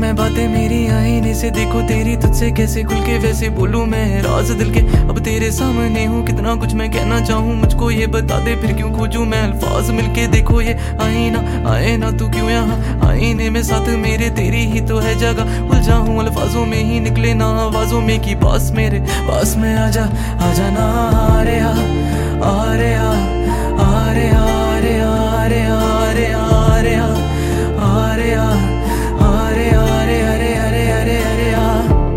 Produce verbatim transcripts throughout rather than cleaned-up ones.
मैं बातें मेरी आईने से देखो तेरी, तुझसे कैसे खुल के वैसे बोलूं मैं राज दिल के। अब तेरे सामने हूँ, कितना कुछ मैं कहना चाहूँ, मुझको ये बता दे फिर क्यों खोजूं मैं अल्फाज। मिलके देखो ये आईना, आए ना तू क्यों यहाँ आईने में साथ मेरे, तेरी ही तो है जगह। उलझा हूँ अल्फाजों में ही, निकले ना आवाजों में कि पास मेरे पास में आजा आजा ना। आ रे आ आ रे आ आ रे आ रे आ रे आ रे आ रे आ आ रे आ आ रे आ रे अरे अरे अरे अरे आ।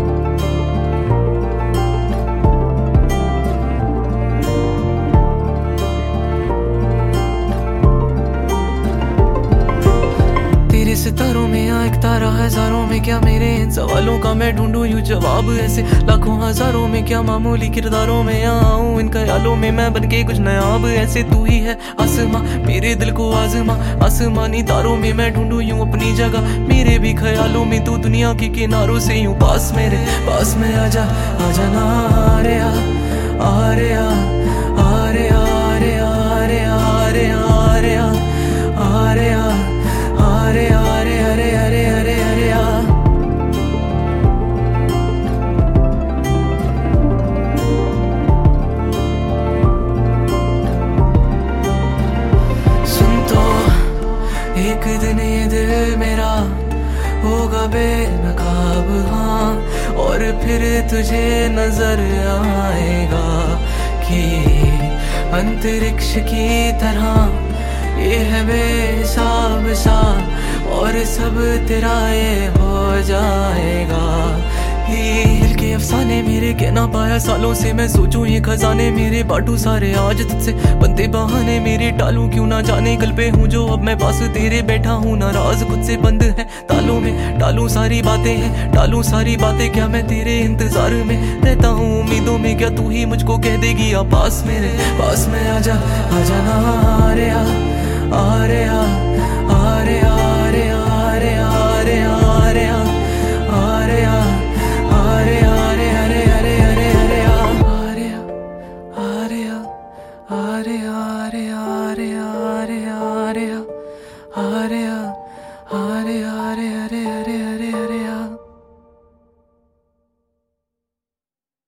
तेरे सितारों में या एक तारा हजारों में, क्या मेरे इन सवालों का मैं ढूंढूं यूं जवाब ऐसे लाखों हजारों में। क्या मामूली किरदारों में या आऊं इन ख्यालों में मैं बनके कुछ नया अब ऐसे। तू ही है आसमां मेरे दिल को आजमा, आसमानी तारों में मैं ढूंढूं यूं अपनी जगह। मेरे भी ख्यालों में तू दुनिया के किनारों से यूं पास मेरे पास में आजा आजा ना। आ रे आ आ रे आ आ रे आ रे आ रे आ रे आ रे आ आ रे आ अरे अरे अरे अरे अरे अरे आ। सुन तो एक दिन ये दिल मेरा होगा बेनकाब हाँ, और फिर तुझे नजर आएगा कि अंतरिक्ष की तरह ये है बेहिसाब सा, और सब तेरा ये हो जाएगा। दिल के अफसाने मेरे कह ना पाया सालों से, मैं सोचूं ये खजाने मेरे बांटू सारे आज तुझसे। बनते बहाने मेरे टालूं क्यों ना जाने, गल पे हूँ जो अब मैं पास तेरे बैठा हूँ। नाराज खुद से बंद है तालों में, टालूं सारी बातें हैं टालूं सारी बातें। क्या मैं तेरे इंतजार में रहता हूँ उम्मीदों में, क्या तू ही मुझको कह देगी आ पास मेरे पास में आजा आजा ना। आ रे आ आ रे आ आ रे आ रे आ रे आ रे आ रे आ आ रे आ आ रे आ रे अरे अरे अरे अरे आ। आ रे आ आ रे आ आ रे आ रे आ रे आ रे आ रे आ आ रे